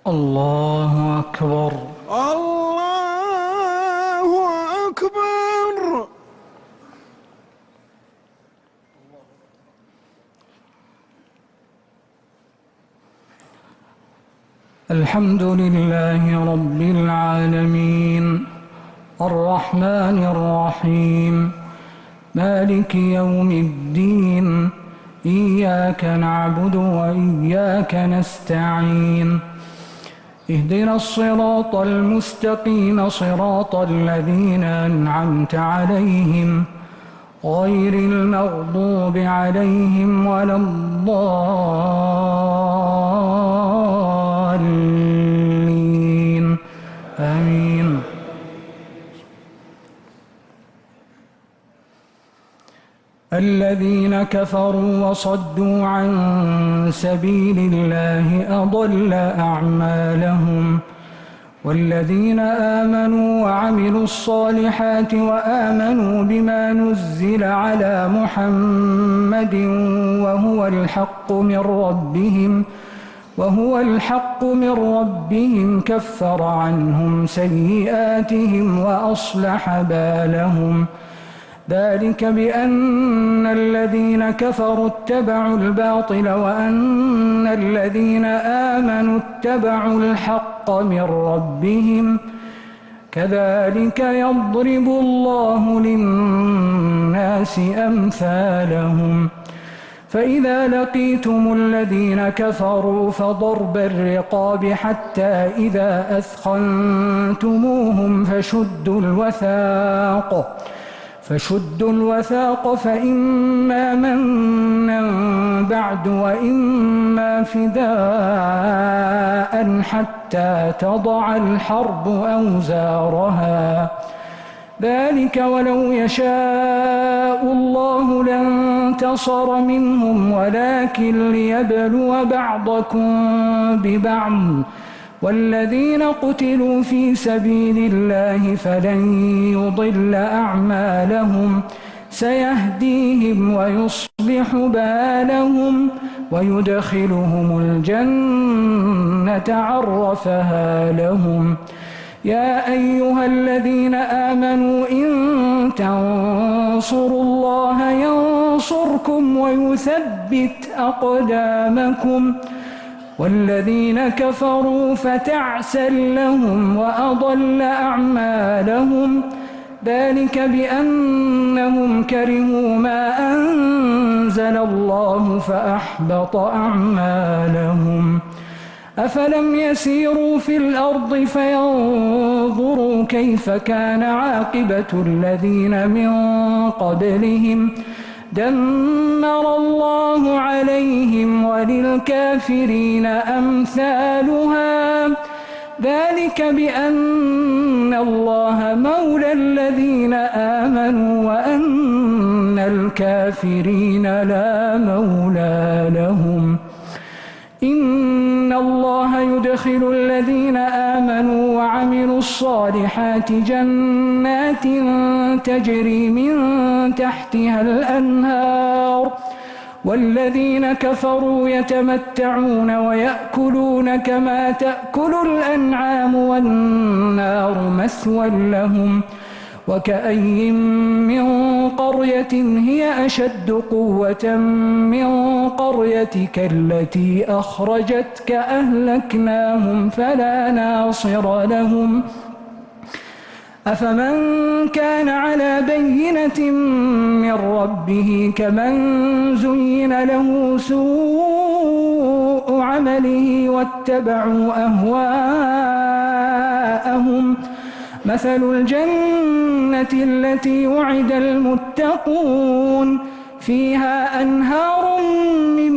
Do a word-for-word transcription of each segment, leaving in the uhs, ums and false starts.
الله أكبر. الله أكبر. الحمد لله رب العالمين الرحمن الرحيم مالك يوم الدين إياك نعبد وإياك نستعين اهدنا الصراط المستقيم صراط الذين أنعمت عليهم غير المغضوب عليهم ولا الضالين آمين. الذين كفروا وصدوا عن سبيل الله أضل أعمالهم والذين آمنوا وعملوا الصالحات وآمنوا بما نزل على محمد وهو الحق من ربهم وهو الحق من ربهم كفر عنهم سيئاتهم وأصلح بالهم ذلك بأن الذين كفروا اتبعوا الباطل وأن الذين آمنوا اتبعوا الحق من ربهم كذلك يضرب الله للناس أمثالهم فإذا لقيتم الذين كفروا فضرب الرقاب حتى إذا أثخنتموهم فشدوا الوثاق فشدوا الوثاق فإما منا بعد وإما فداء حتى تضع الحرب أوزارها ذلك ولو يشاء الله لانتصر منهم ولكن ليبلو بعضكم ببعض والذين قتلوا في سبيل الله فلن يضل أعمالهم سيهديهم ويصلح بالهم ويدخلهم الجنة عرفها لهم يا أيها الذين آمنوا إن تنصروا الله ينصركم ويثبت أقدامكم والذين كفروا فتعسا لهم وأضل أعمالهم ذلك بأنهم كرهوا ما أنزل الله فأحبط أعمالهم أفلم يسيروا في الأرض فينظروا كيف كان عاقبة الذين من قبلهم دمر الله عليهم وللكافرين أمثالها ذلك بأن الله مولى الذين آمنوا وأن الكافرين لا مولى لهم إن الله يدخل الذين آمنوا وعملوا الصالحات جنات تجري من تحتها الأنهار والذين كفروا يتمتعون ويأكلون كما تأكل الأنعام والنار مثوى لهم وكأي من قرية هي أشد قوة من قريتك التي أخرجتك أهلكناهم فلا ناصر لهم أفمن كان على بينة من ربه كمن زين له سوء عمله واتبعوا أهواءهم مثل الجنة التي وعد المتقون فيها أنهار من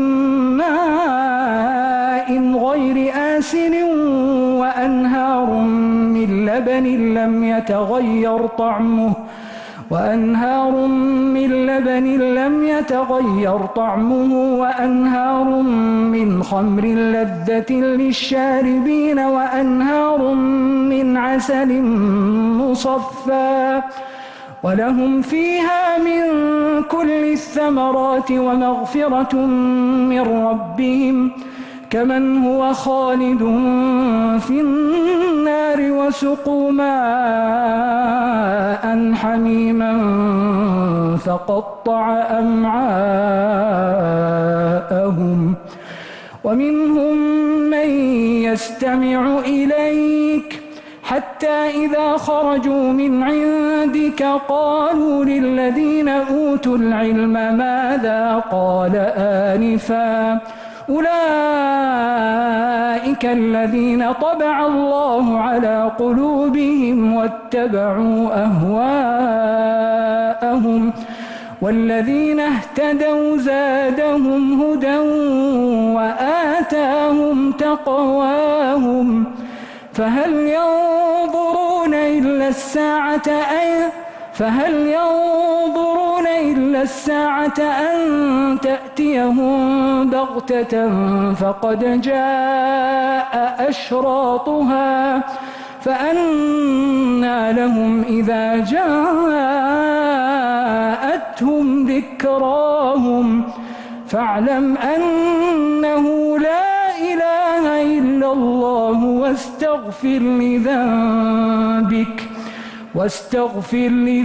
ماء غير آسن وأنهار من لبن لم يتغير طعمه وأنهار من لبن لم يتغير طعمه وأنهار من خمر لذة للشاربين وأنهار من عسل مصفى ولهم فيها من كل الثمرات ومغفرة من ربهم كمن هو خالد في النار وسقوا ماء حميما فقطع أمعاءهم ومنهم من يستمع إليك حتى إذا خرجوا من عندك قالوا للذين أوتوا العلم ماذا قال آنفا أولئك الذين طبع الله على قلوبهم واتبعوا أهواءهم والذين اهتدوا زادهم هدى وآتاهم تقواهم فهل ينظرون إلا الساعة أن فهل ينظرون إلا الساعة أن تأتيهم بغتة فقد جاء أشراطها فأنى لهم إذا جاءتهم ذكراهم فاعلم أنه لا إله إلا الله واستغفر لذنبك واستغفر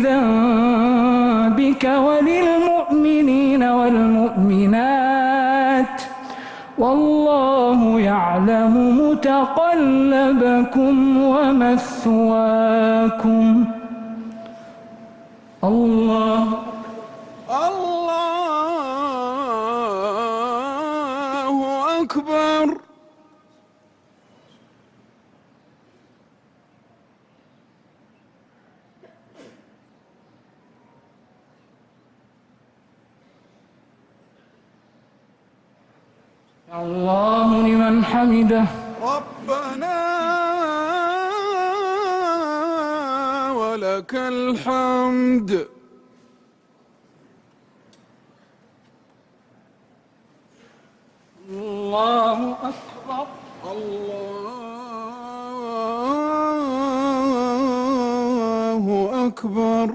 لذنبك وللمؤمنين والمؤمنات والله يعلم متقلبكم ومثواكم. الله الله أكبر. الله لمن حمده. ربنا ولك الحمد. الله أكبر. الله أكبر.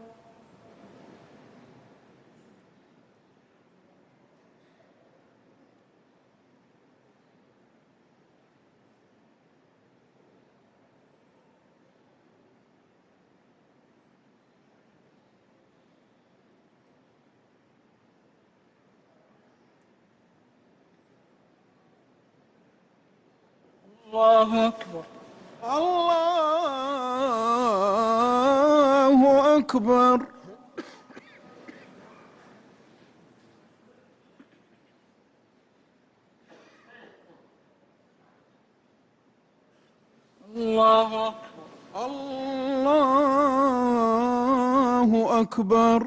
الله أكبر. الله أكبر. الله أكبر. الله أكبر.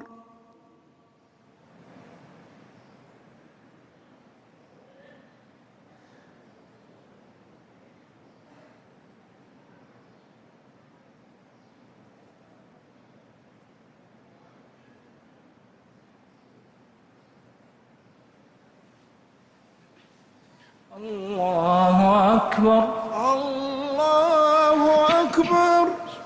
الله أكبر. الله أكبر.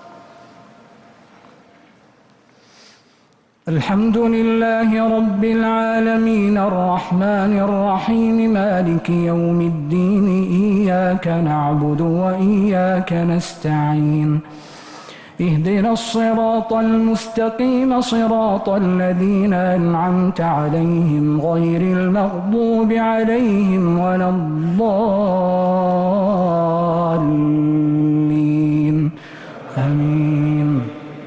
الحمد لله رب العالمين الرحمن الرحيم مالك يوم الدين إياك نعبد وإياك نستعين اهدنا الصراط المستقيم صراط الذين أنعمت عليهم غير المغضوب عليهم ولا الضالين آمين.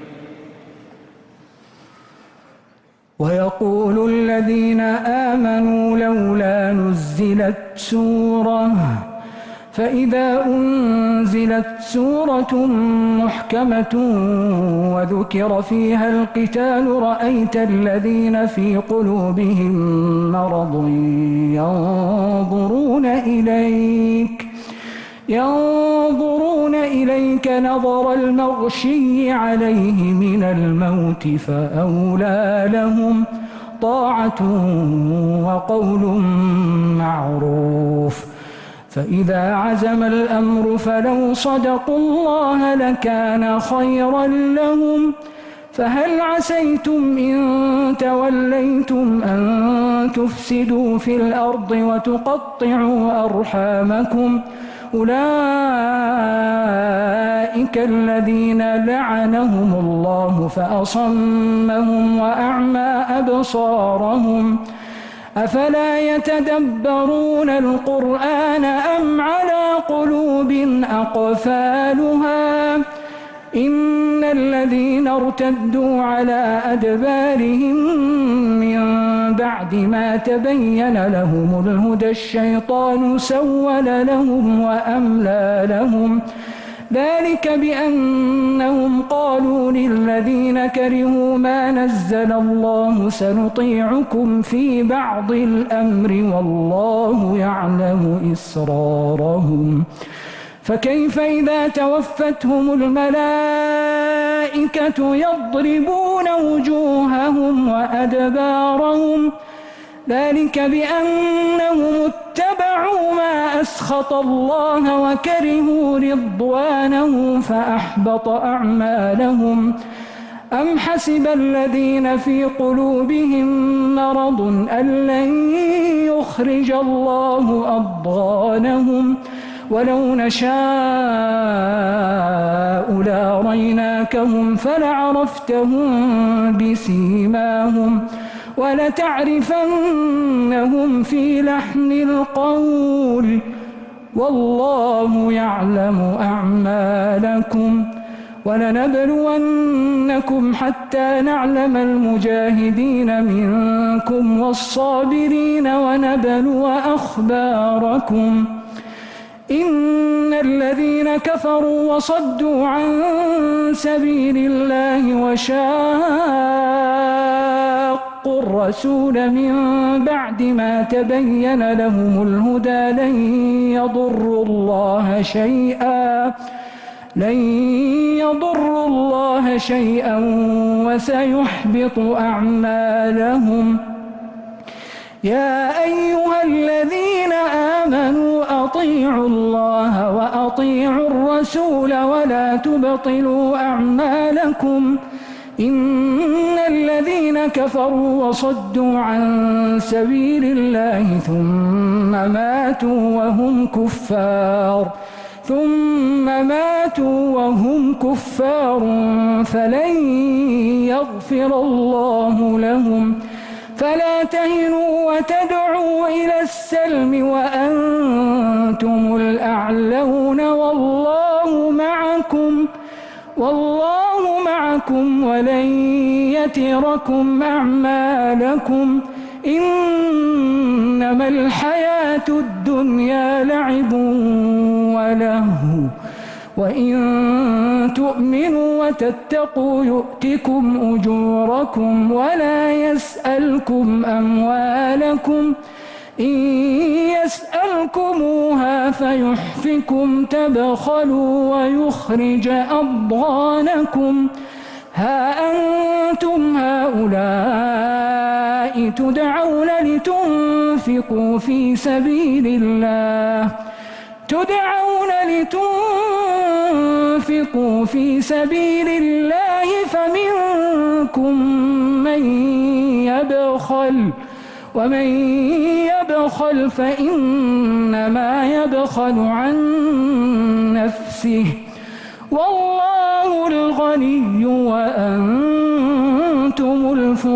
ويقول الذين آمنوا لولا نزلت سورة فإذا أنزلت سورة محكمة وذكر فيها القتال رأيت الذين في قلوبهم مرض ينظرون إليك ينظرون إليك نظر المغشي عليه من الموت فأولى لهم طاعة وقول معروف فإذا عزم الأمر فلو صدقوا الله لكان خيرا لهم فهل عسيتم إن توليتم أن تفسدوا في الأرض وتقطعوا أرحامكم أولئك الذين لعنهم الله فأصمهم وأعمى أبصارهم أفلا يتدبرون القرآن أم على قلوب أقفالها إن الذين ارتدوا على أدبارهم من بعد ما تبين لهم الهدى الشيطان سول لهم وأملى لهم ذلك بأنهم قالوا للذين كرهوا ما نزل الله سنطيعكم في بعض الأمر والله يعلم إسرارهم فكيف إذا توفتهم الملائكة يضربون وجوههم وأدبارهم ذلك بأنهم اتبعوا ما أسخط الله وكرهوا رضوانه فأحبط أعمالهم أم حسب الذين في قلوبهم مرض أن لن يخرج الله أضغانهم ولو نشاء لأريناكهم فلعرفتهم بسيماهم ولتعرفنهم في لحن القول والله يعلم أعمالكم ولنبلونكم حتى نعلم المجاهدين منكم والصابرين ونبلو أخباركم إن الذين كفروا وصدوا عن سبيل الله وشاقوا الرسول من بعد ما تبين لهم الهدى لن يضروا الله شيئا لن يضروا الله شيئا وسيحبط أعمالهم يا أيها الذين آمنوا أطيعوا الله وأطيعوا الرسول ولا تبطلوا أعمالكم إن الذين كفروا وصدوا عن سبيل الله ثم ماتوا وهم كفار ثم ماتوا وهم كفار فلن يغفر الله لهم فلا تهنوا وتدعوا إلى السلم وأنتم الأعلون والله معكم والله معكم ولن يتركم أعمالكم إنما الحياة الدنيا لعب ولهو وإن تؤمنوا وتتقوا يؤتكم أجوركم ولا يسألكم أموالكم إن يسألكموها فيحفكم تبخلوا ويخرج أضغانكم ها أنتم هؤلاء تدعون لتنفقوا في سبيل الله تدعون لتنفقوا في سبيل الله فمنكم من يبخل ومن يبخل فإنما يبخل عن نفسه والله الغني وأنتم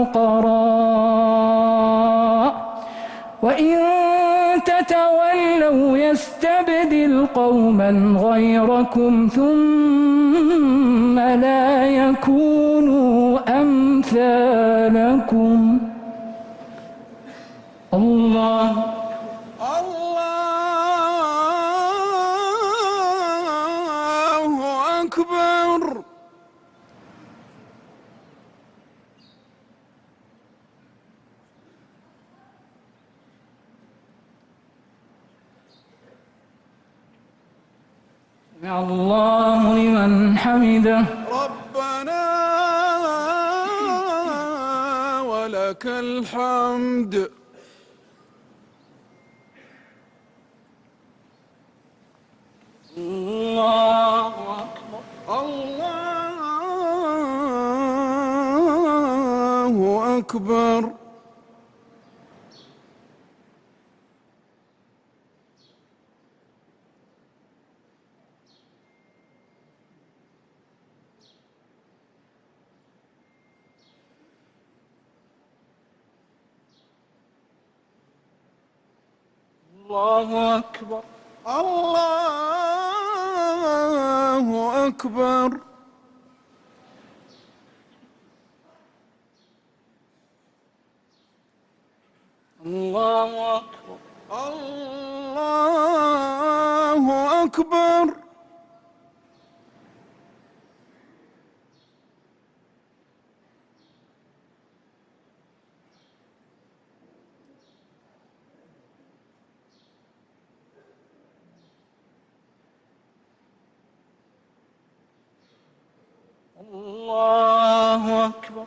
الفقراء وإن تتولوا يستبدل قوما غيركم ثم لا يكونوا أمثالكم الله الله أكبر سمع الله لمن حمده ربنا ولك الحمد الله أكبر الله أكبر الله أكبر. الله أكبر. الله أكبر. الله أكبر. الله أكبر.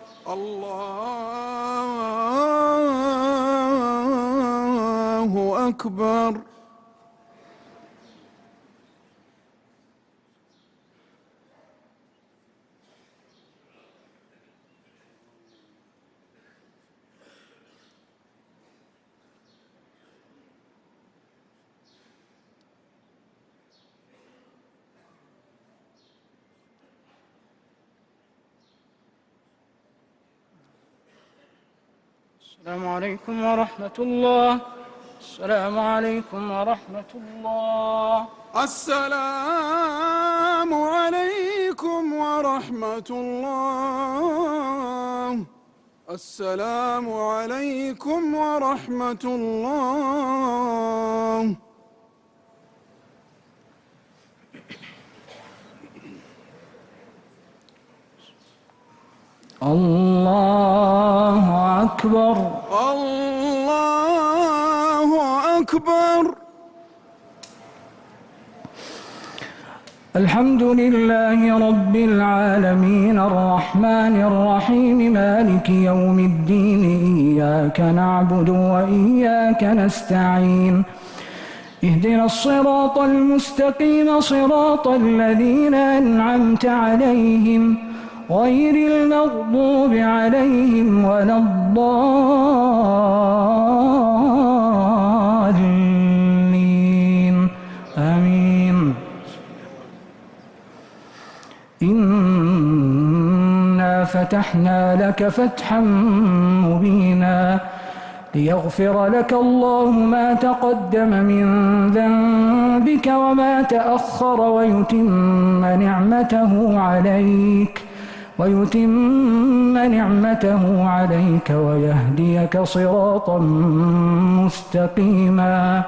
الله أكبر. السلام عليكم ورحمة الله. السلام عليكم ورحمة الله. السلام عليكم ورحمة الله. السلام عليكم ورحمة الله. الله أكبر. الله أكبر. الحمد لله رب العالمين الرحمن الرحيم مالك يوم الدين إياك نعبد وإياك نستعين اهدنا الصراط المستقيم صراط الذين أنعمت عليهم غير المغضوب عليهم ولا الضالين آمين. إنا فتحنا لك فتحا مبينا ليغفر لك الله ما تقدم من ذنبك وما تأخر ويتم نعمته عليك ويتم نعمته عليك ويهديك صراطا مستقيما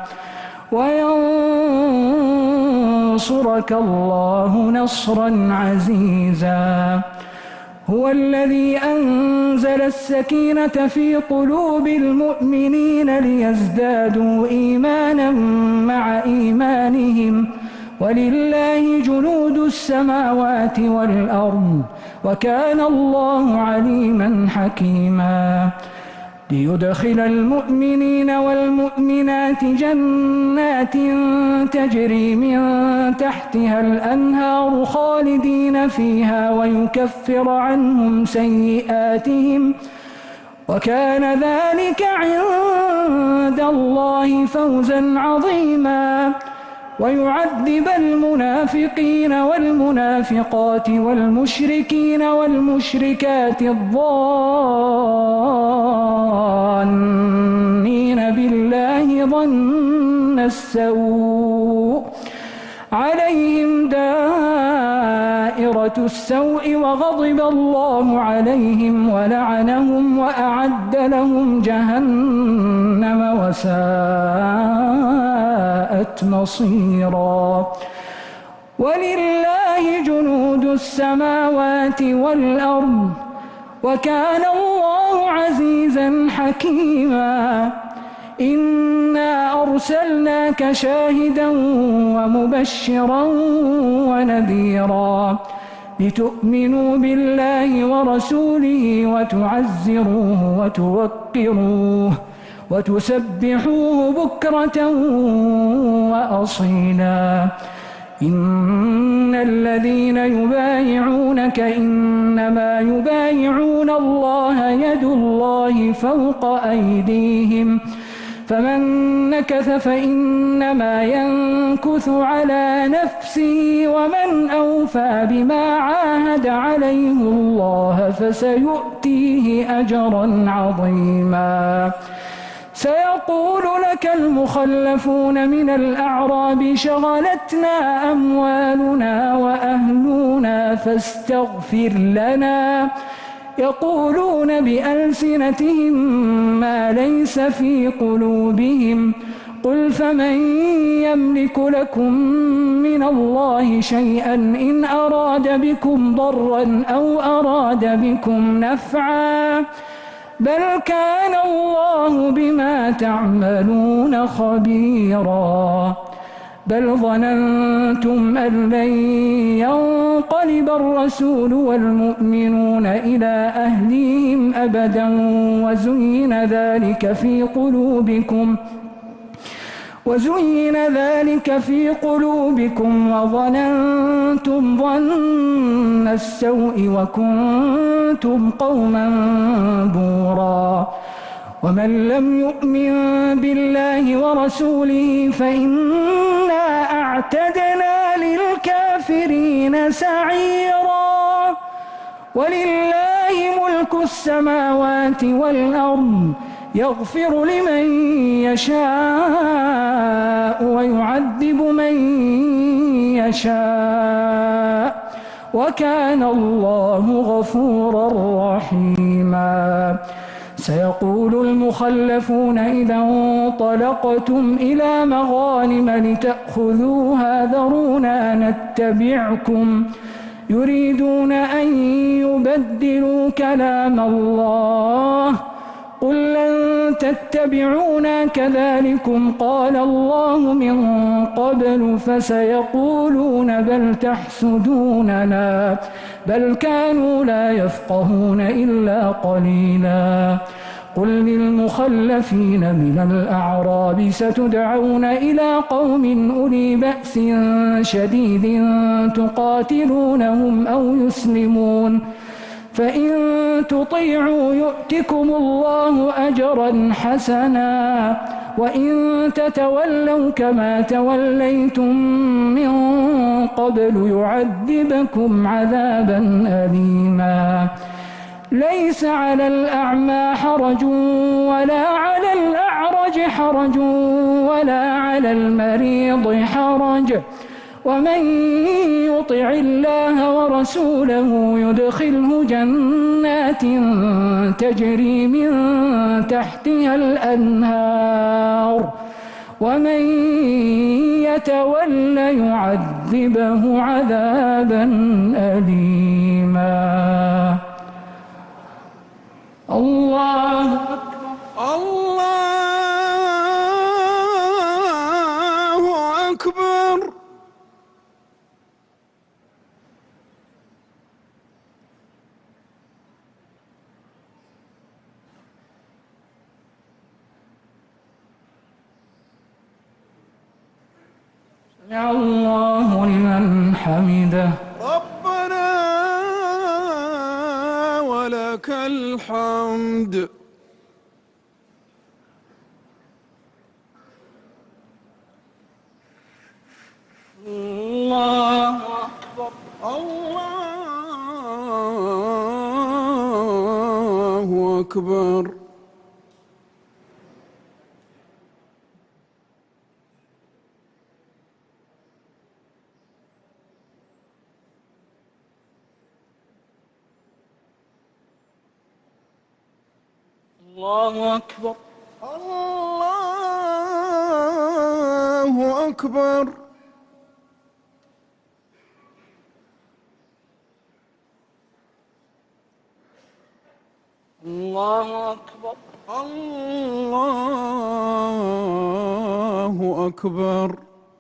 وينصرك الله نصرا عزيزا. هو الذي أنزل السكينة في قلوب المؤمنين ليزدادوا إيمانا مع إيمانهم ولله جنود السماوات والأرض وكان الله عليما حكيما. ليدخل المؤمنين والمؤمنات جنات تجري من تحتها الأنهار خالدين فيها ويكفر عنهم سيئاتهم وكان ذلك عند الله فوزا عظيما. ويعذب المنافقين والمنافقات والمشركين والمشركات الظانين بالله ظن السوء عليهم دائرة السوء وغضب الله عليهم ولعنهم وأعد لهم جهنم وساءت مصيرا. ولله جنود السماوات والأرض وكان الله عزيزا حكيما. إنا أرسلناك شاهدا ومبشرا ونذيرا لتؤمنوا بالله ورسوله وتعزروه وتوقروه وتسبحوه بكرة وأصيلا. إن الذين يبايعونك إنما يبايعون الله يد الله فوق أيديهم فمن نكث فإنما ينكث على نفسه ومن أوفى بما عاهد عليه الله فسيؤتيه أجرا عظيما. سيقول لك المخلفون من الأعراب شغلتنا أموالنا وأهلنا فاستغفر لنا يقولون بألسنتهم ما ليس في قلوبهم قل فمن يملك لكم من الله شيئا إن أراد بكم ضرا أو أراد بكم نفعا بل كان الله بما تعملون خبيرا بل ظننتم أن لن ينقلب الرسول والمؤمنون إلى أهليهم أبدا وزين ذلك في قلوبكم وزين ذلك في قلوبكم وظننتم ظن السوء وكنتم قوما بورا ومن لم يؤمن بالله ورسوله فإنا أعتدنا للكافرين سعيرا ولله ملك السماوات والأرض يغفر لمن يشاء ويعذب من يشاء وكان الله غفورا رحيما سيقول المخلفون إذا انطلقتم إلى مغانم لتأخذوها ذرونا نتبعكم يريدون أن يبدلوا كلام الله قل لن تتبعونا كذلكم قال الله من قبل فسيقولون بل تحسدوننا بل كانوا لا يفقهون إلا قليلا قل للمخلفين من الأعراب ستدعون إلى قوم أولي بأس شديد تقاتلونهم أو يسلمون فإن تطيعوا يؤتكم الله أجرا حسنا وإن تتولوا كما توليتم من قبل يعذبكم عذابا أليما ليس على الأعمى حرج ولا على الأعرج حرج ولا على المريض حرج ومن يطع الله ورسوله يدخله جنات تجري من تحتها الأنهار ومن يتول يعذبه عذابا أليما الله أكبر الله أكبر سمع الله لمن حمده ربنا ولك الحمد الله أكبر الله أكبر الله أكبر الله أكبر الله أكبر الله أكبر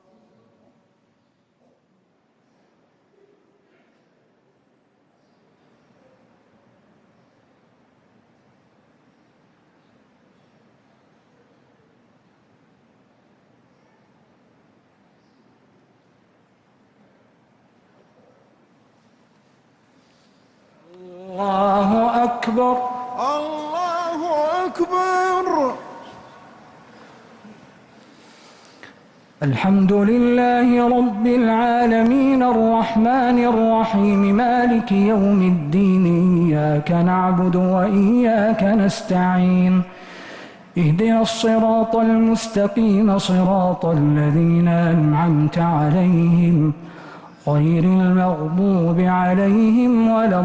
الله أكبر الله أكبر الحمد لله رب العالمين الرحمن الرحيم مالك يوم الدين إياك نعبد وإياك نستعين اهدنا الصراط المستقيم صراط الذين أنعمت عليهم غير المغضوب عليهم ولا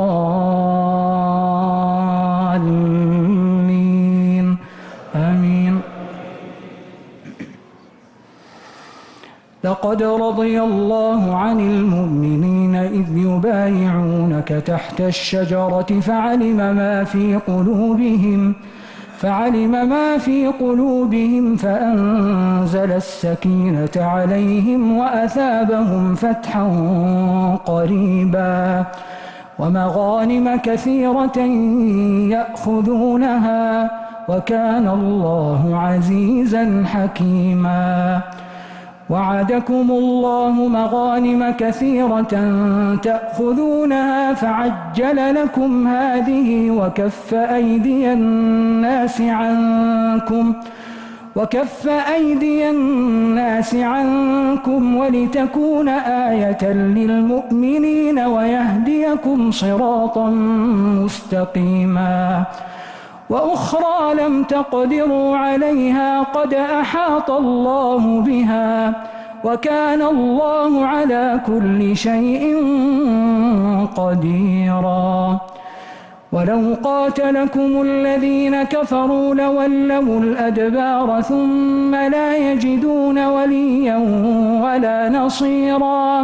الضالين آمين. لقد رضي الله عن المؤمنين إذ يبايعونك تحت الشجرة فعلم ما في قلوبهم فعلم ما في قلوبهم فأنزل السكينة عليهم وأثابهم فتحا قريبا ومغانم كثيرة يأخذونها وكان الله عزيزا حكيما. وعدكم الله مغانم كثيرة تأخذونها فعجل لكم هذه وكف أيدي الناس عنكم وكف أيدي الناس عنكم ولتكون آية للمؤمنين ويهديكم صراطا مستقيما. وأخرى لم تقدروا عليها قد أحاط الله بها وكان الله على كل شيء قديرا. ولو قاتلكم الذين كفروا لولوا الأدبار ثم لا يجدون وليا ولا نصيرا.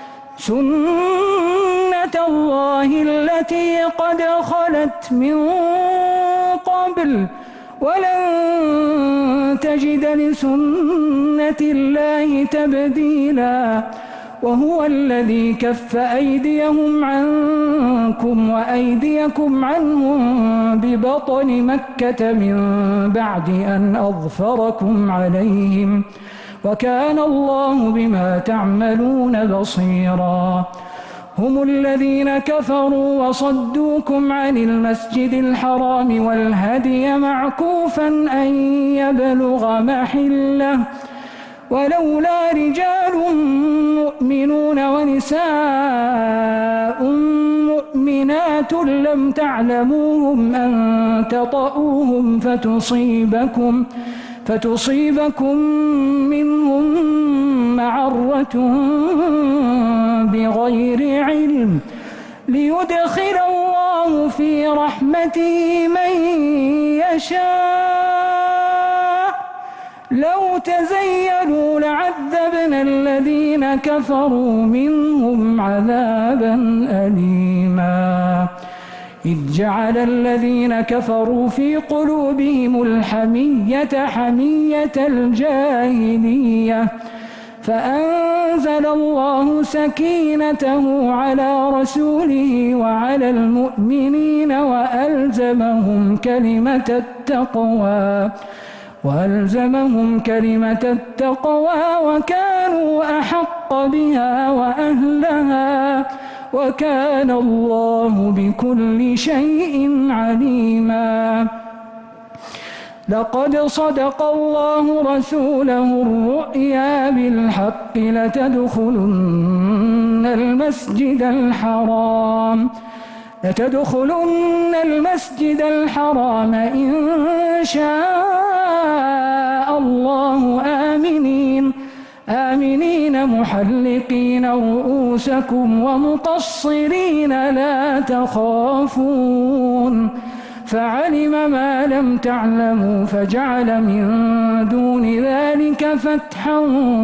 سنة الله التي قد خلت من قبل ولن تجد لسنة الله تبديلا. وهو الذي كف أيديهم عنكم وأيديكم عنهم ببطن مكة من بعد أن أظفركم عليهم وكان الله بما تعملون بصيرا. هم الذين كفروا وصدوكم عن المسجد الحرام والهدي معكوفا أن يبلغ محله ولولا رجال مؤمنون ونساء مؤمنات لم تعلموهم أن تطؤوهم فتصيبكم فتصيبكم منهم معرة بغير علم ليدخل الله في رحمته من يشاء. لو تزيلوا لعذبنا الذين كفروا منهم عذابا أليما. إذ جعل الذين كفروا في قلوبهم الحمية حمية الجاهلية فأنزل الله سكينته على رسوله وعلى المؤمنين وألزمهم كلمة التقوى وألزمهم كلمة التقوى وكانوا أحق بها وأهلها وكان الله بكل شيء عليما. لقد صدق الله رسوله الرؤيا بالحق لتدخلن المسجد الحرام لتدخلن المسجد الحرام إن شاء الله آمنين آمنين محلقين رؤوسكم ومقصرين لا تخافون فعلم ما لم تعلموا فجعل من دون ذلك فتحا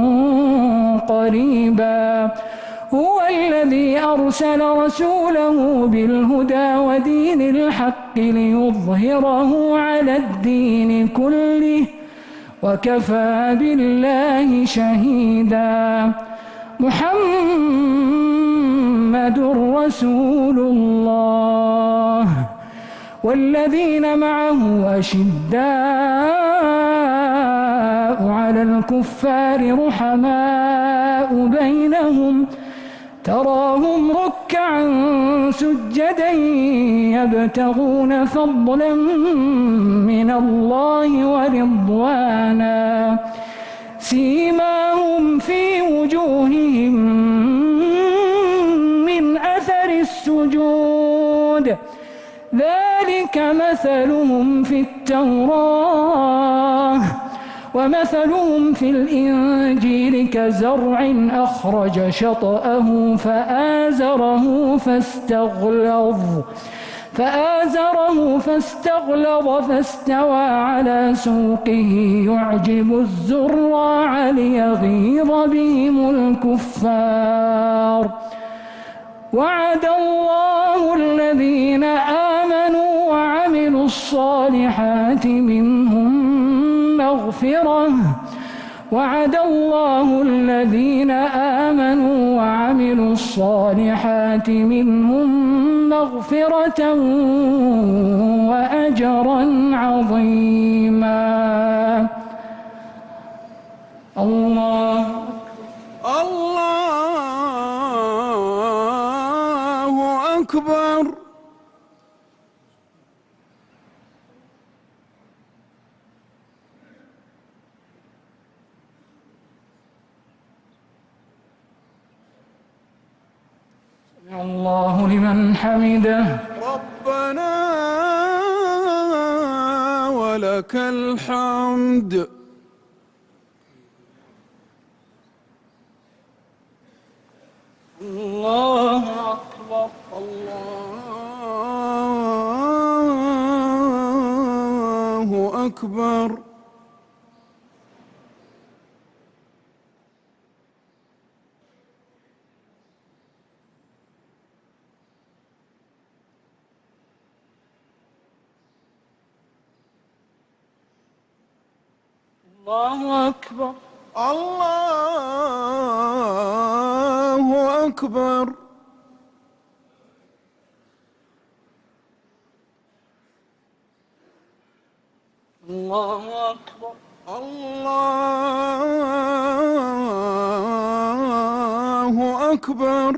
قريبا. هو الذي أرسل رسوله بالهدى ودين الحق ليظهره على الدين كله وكفى بالله شهيدا. محمد رسول الله والذين معه أشداء على الكفار رحماء بينهم تراهم ركعا سجدا يبتغون فضلا من الله ورضوانا سيماهم في وجوههم من أثر السجود ذلك ذلك مثلهم في التوراة ومثلهم في الإنجيل كزرع أخرج شطأه فآزره فاستغلظ فآزره فاستغلظ فاستوى على سوقه يعجب الزراع ليغيظ بهم الكفار. وعد الله الذين آمنوا وعملوا الصالحات منهم مغفرة وعد الله الذين آمنوا وعملوا الصالحات منهم مغفرة وأجرا عظيما. الله الله أكبر. الله لمن حمده. ربنا ولك الحمد. الله أكبر. الله أكبر. الله أكبر. الله أكبر. الله أكبر. الله أكبر.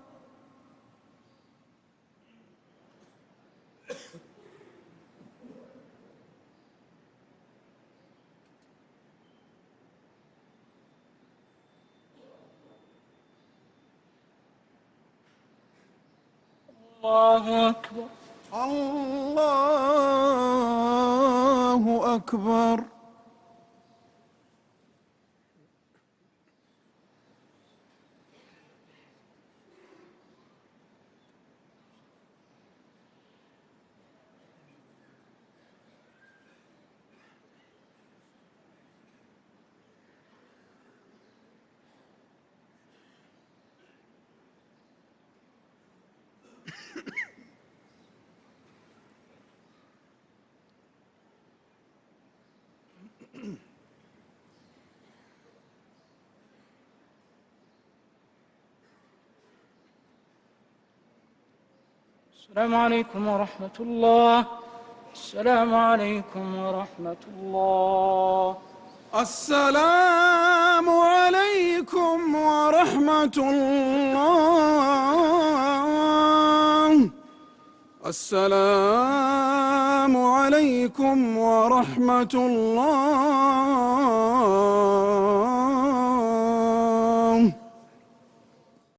الله أكبر. الله أكبر. السلام عليكم ورحمة الله. السلام عليكم ورحمة الله. السلام عليكم ورحمة الله. السلام عليكم ورحمة الله.